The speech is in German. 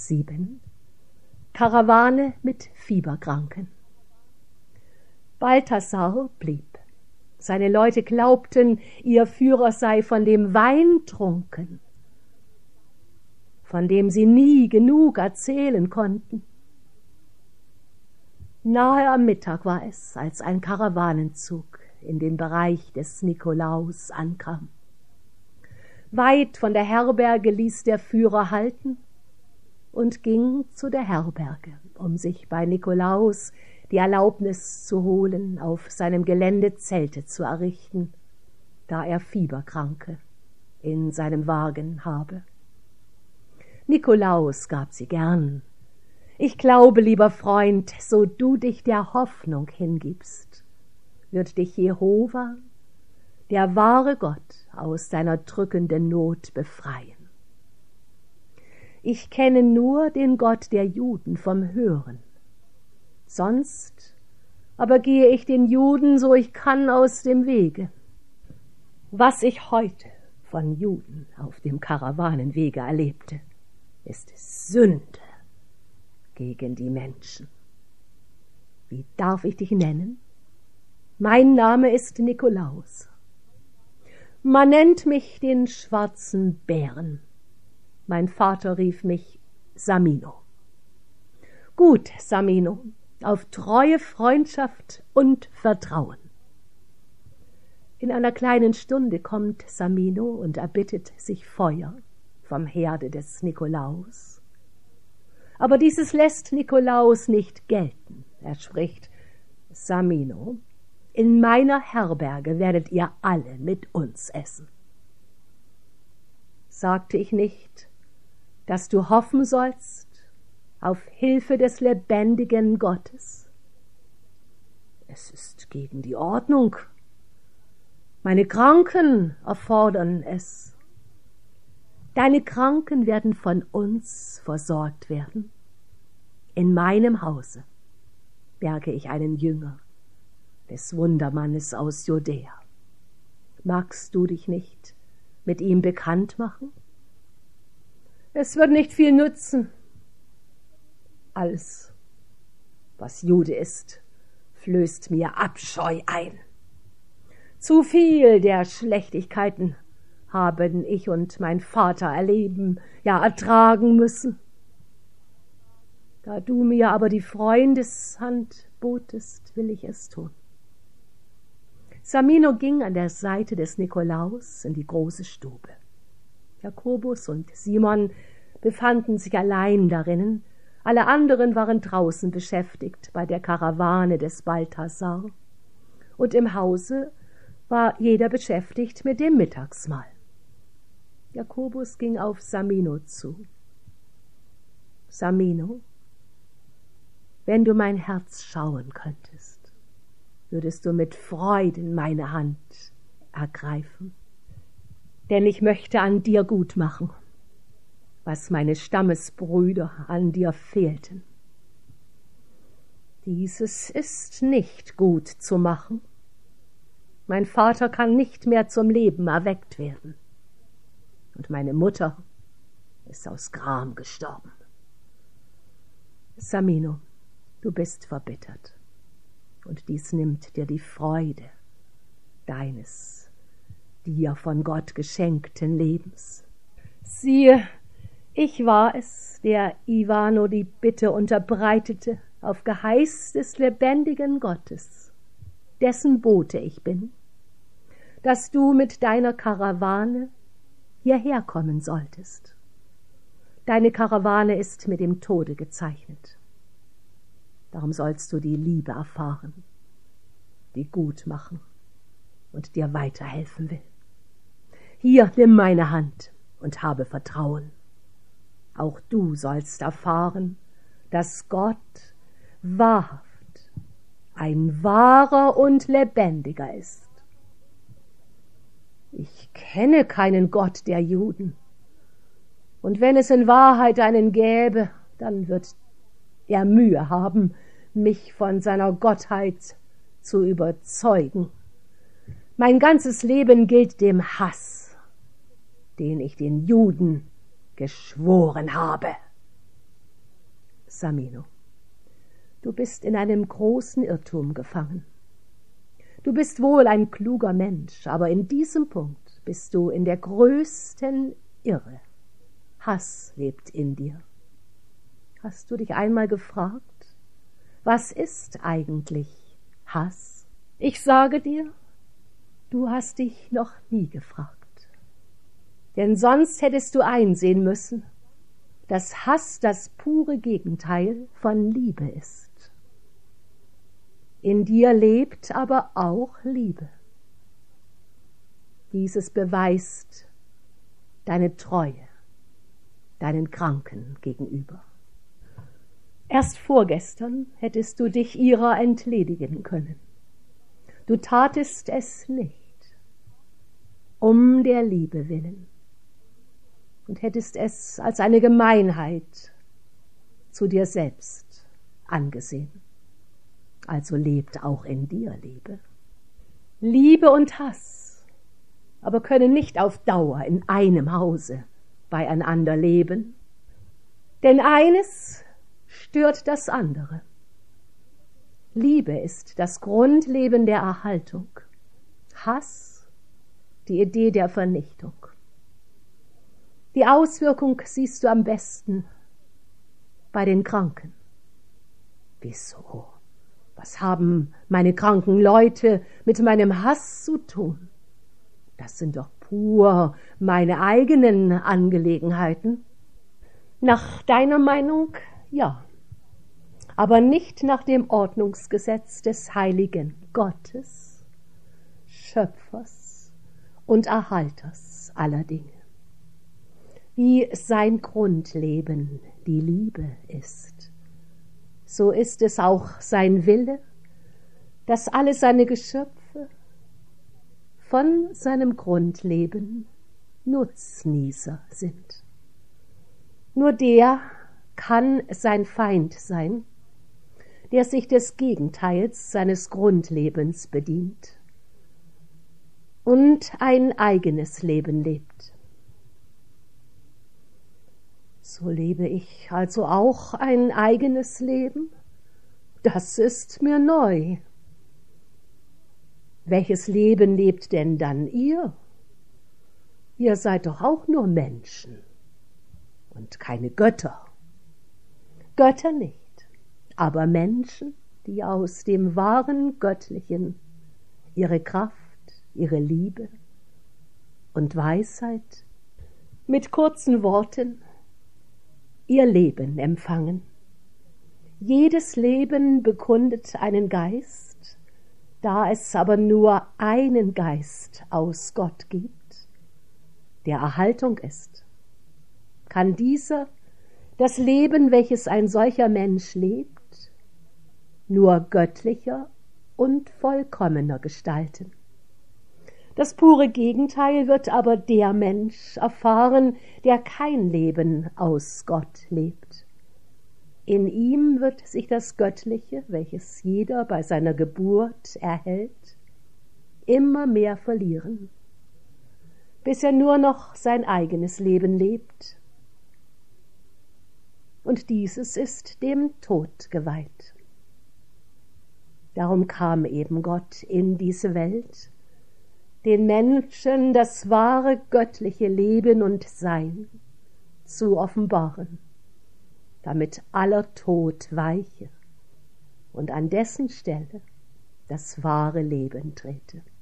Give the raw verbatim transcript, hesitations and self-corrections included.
sieben. Karawane mit Fieberkranken. Balthasar blieb. Seine Leute glaubten, ihr Führer sei von dem Wein trunken, von dem sie nie genug erzählen konnten. Nahe am Mittag war es, als ein Karawanenzug in den Bereich des Nikolaus ankam. Weit von der Herberge ließ der Führer halten und ging zu der Herberge, um sich bei Nikolaus die Erlaubnis zu holen, auf seinem Gelände Zelte zu errichten, da er Fieberkranke in seinem Wagen habe. Nikolaus gab sie gern. Ich glaube, lieber Freund, so du dich der Hoffnung hingibst, wird dich Jehova, der wahre Gott, aus deiner drückenden Not befreien. Ich kenne nur den Gott der Juden vom Hören. Sonst aber gehe ich den Juden, so ich kann, aus dem Wege. Was ich heute von Juden auf dem Karawanenwege erlebte, ist Sünde gegen die Menschen. Wie darf ich dich nennen? Mein Name ist Nikolaus. Man nennt mich den schwarzen Bären. Mein Vater rief mich Samino. Gut, Samino, auf treue Freundschaft und Vertrauen. In einer kleinen Stunde kommt Samino und erbittet sich Feuer vom Herde des Nikolaus. Aber dieses lässt Nikolaus nicht gelten. Er spricht: Samino, in meiner Herberge werdet ihr alle mit uns essen. Sagte ich nicht, dass du hoffen sollst auf Hilfe des lebendigen Gottes? Es ist gegen die Ordnung. Meine Kranken erfordern es. Deine Kranken werden von uns versorgt werden. In meinem Hause berge ich einen Jünger des Wundermannes aus Judäa. Magst du dich nicht mit ihm bekannt machen? Es wird nicht viel nützen. Alles, was Jude ist, flößt mir Abscheu ein. Zu viel der Schlechtigkeiten haben ich und mein Vater erleben, ja ertragen müssen. Da du mir aber die Freundeshand botest, will ich es tun. Samino ging an der Seite des Nikolaus in die große Stube. Jakobus und Simon befanden sich allein darinnen, alle anderen waren draußen beschäftigt bei der Karawane des Balthasar, und im Hause war jeder beschäftigt mit dem Mittagsmahl. Jakobus ging auf Samino zu. Samino, wenn du mein Herz schauen könntest, würdest du mit Freuden meine Hand ergreifen. Denn ich möchte an dir gut machen, was meine Stammesbrüder an dir fehlten. Dieses ist nicht gut zu machen. Mein Vater kann nicht mehr zum Leben erweckt werden. Und meine Mutter ist aus Gram gestorben. Samino, du bist verbittert. Und dies nimmt dir die Freude deines, dir von Gott geschenkten Lebens. Siehe, ich war es, der Ivano die Bitte unterbreitete, auf Geheiß des lebendigen Gottes, dessen Bote ich bin, dass du mit deiner Karawane hierher kommen solltest. Deine Karawane ist mit dem Tode gezeichnet. Darum sollst du die Liebe erfahren, die gut machen und dir weiterhelfen will. Hier, nimm meine Hand und habe Vertrauen. Auch du sollst erfahren, dass Gott wahrhaft ein wahrer und lebendiger ist. Ich kenne keinen Gott der Juden, und wenn es in Wahrheit einen gäbe, dann wird er Mühe haben, mich von seiner Gottheit zu überzeugen. Mein ganzes Leben gilt dem Hass, den ich den Juden geschworen habe. Samino, du bist in einem großen Irrtum gefangen. Du bist wohl ein kluger Mensch, aber in diesem Punkt bist du in der größten Irre. Hass lebt in dir. Hast du dich einmal gefragt, was ist eigentlich Hass? Ich sage dir, du hast dich noch nie gefragt. Denn sonst hättest du einsehen müssen, dass Hass das pure Gegenteil von Liebe ist. In dir lebt aber auch Liebe. Dieses beweist deine Treue, deinen Kranken gegenüber. Erst vorgestern hättest du dich ihrer entledigen können. Du tatest es nicht, um der Liebe willen, und hättest es als eine Gemeinheit zu dir selbst angesehen. Also lebt auch in dir Liebe. Liebe und Hass aber können nicht auf Dauer in einem Hause beieinander leben, denn eines stört das andere. Liebe ist das Grundleben der Erhaltung, Hass die Idee der Vernichtung. Die Auswirkung siehst du am besten bei den Kranken. Wieso? Was haben meine kranken Leute mit meinem Hass zu tun? Das sind doch pur meine eigenen Angelegenheiten. Nach deiner Meinung, ja, aber nicht nach dem Ordnungsgesetz des heiligen Gottes, Schöpfers und Erhalters aller Dinge. Wie sein Grundleben die Liebe ist, so ist es auch sein Wille, dass alle seine Geschöpfe von seinem Grundleben Nutznießer sind. Nur der kann sein Feind sein, der sich des Gegenteils seines Grundlebens bedient und ein eigenes Leben lebt. So lebe ich also auch ein eigenes Leben? Das ist mir neu. Welches Leben lebt denn dann ihr? Ihr seid doch auch nur Menschen und keine Götter. Götter nicht, aber Menschen, die aus dem wahren Göttlichen ihre Kraft, ihre Liebe und Weisheit mit kurzen Worten ihr Leben empfangen. Jedes Leben bekundet einen Geist, da es aber nur einen Geist aus Gott gibt, der Erhaltung ist. Kann dieser das Leben, welches ein solcher Mensch lebt, nur göttlicher und vollkommener gestalten. Das pure Gegenteil wird aber der Mensch erfahren, der kein Leben aus Gott lebt. In ihm wird sich das Göttliche, welches jeder bei seiner Geburt erhält, immer mehr verlieren, bis er nur noch sein eigenes Leben lebt. Und dieses ist dem Tod geweiht. Darum kam eben Gott in diese Welt, den Menschen das wahre göttliche Leben und Sein zu offenbaren, damit aller Tod weiche und an dessen Stelle das wahre Leben trete.